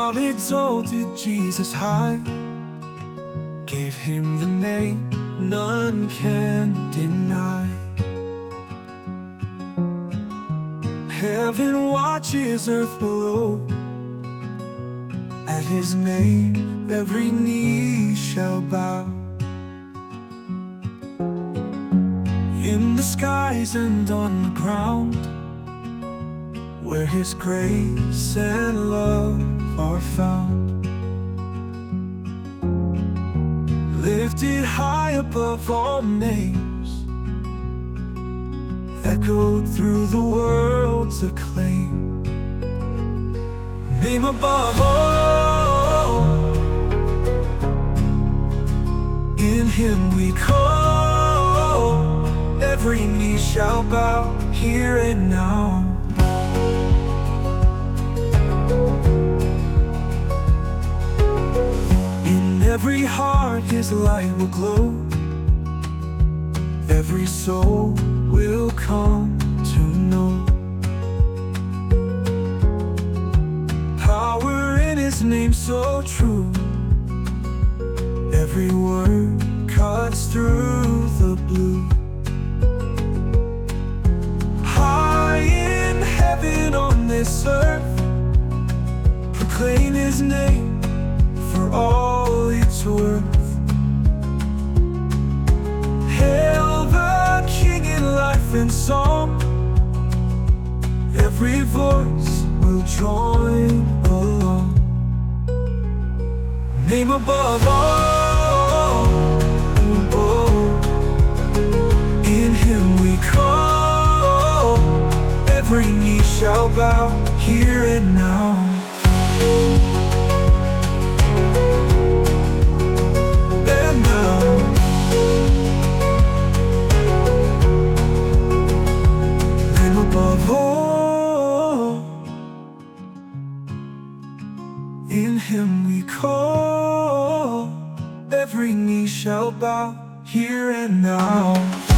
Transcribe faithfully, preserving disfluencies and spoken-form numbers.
God exalted Jesus high, gave him the name none can deny. Heaven watches earth below, at his name every knee shall bow. In the skies and on the ground, where his grace and love are found. Lifted high above all names, echoed through the world's acclaim. Name above all, in him we call. Every knee shall bow, here and now. In every heart his light will glow, every soul will come to know. Power in his name so true, every word cuts through the blue. High in heaven on this earth, proclaim his name for all it's worth. Hail the King in life and song, every voice will join along. Name above all, oh, in him we call. Every knee shall bow, here and now. And now, name above all, in him we call. Every knee shall bow, here and now.